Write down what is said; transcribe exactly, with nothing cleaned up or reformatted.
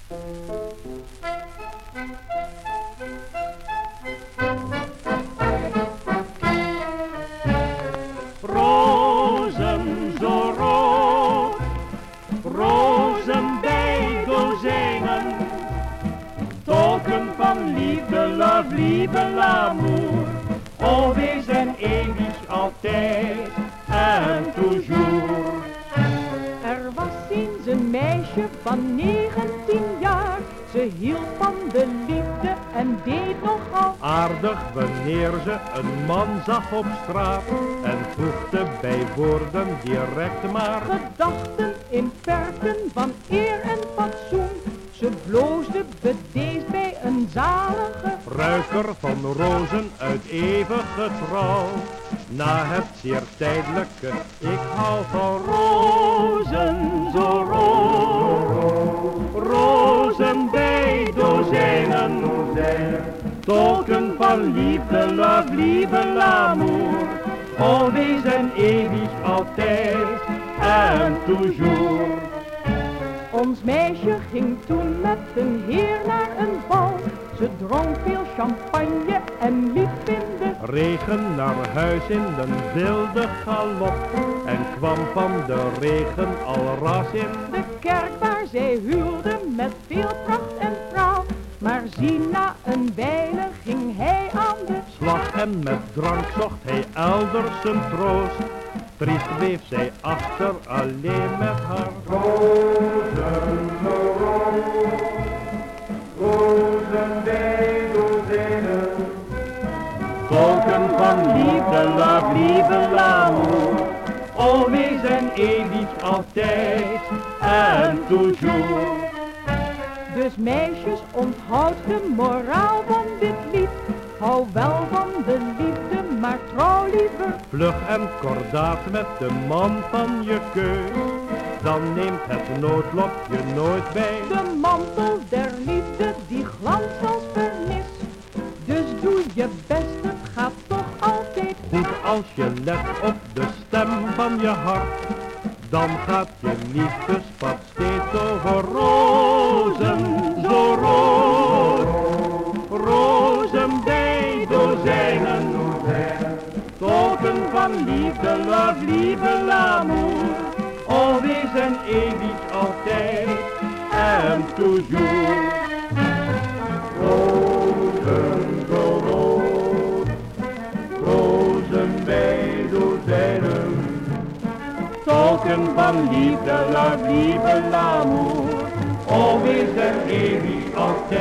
Rozen zo rood, rozen bij dozijnen, tolken van liefde, love, liefde, l'amour, always en eeuwig, altijd en toujours. Er was eens een meisje van negentien jaar, ze hield van de liefde en deed nogal Aardig wanneer ze een man zag op straat en voegde bij woorden direct maar gedachten in perken van eer en fatsoen. Ze bloosde bedeesd bij een zalige ruiker van rozen uit eeuwige trouw. Na het zeer tijdelijke, ik hou van rozen zo rood, rozen bij dozijnen, tolken van liefde, love, liefde, l'amour, always en eeuwig, altijd en toujours. Ons meisje ging toen met een heer naar een bal. Ze dronk veel champagne en liep in de regen naar huis in den wilde galop en kwam van de regen al ras in de kerk waar zij huwde met veel pracht en praal. Maar zie, na een wijle ging hij aan de slag en met drank zocht hij elders zijn troost. Triest bleef zij achter alleen met haar rozen zo rood, rozen bij dozijnen, tolken van liefde, love, liefde, l'amour, always en eeuwig, altijd en toujours. Dus meisjes, onthoud de moraal van dit lied. Hou wel van de liefde, maar trouw liever vlug en kordaat met de man van je keus. Dan neemt het noodlot je nooit bij de mantel der liefde, die glanst als vernis. Dus doe je best, het gaat toch altijd goed als je let op de stem van je hart. Dan gaat je liefdespad steeds over rozen zo rood, rozen bij dozijnen, tolken van liefde, love, liefde, l'amour, always en eeuwig, altijd en toujours. Rozen zo rood, rozen bij dozijnen, tolken van liefde, love, liefde, l'amour, always en eeuwig, altijd.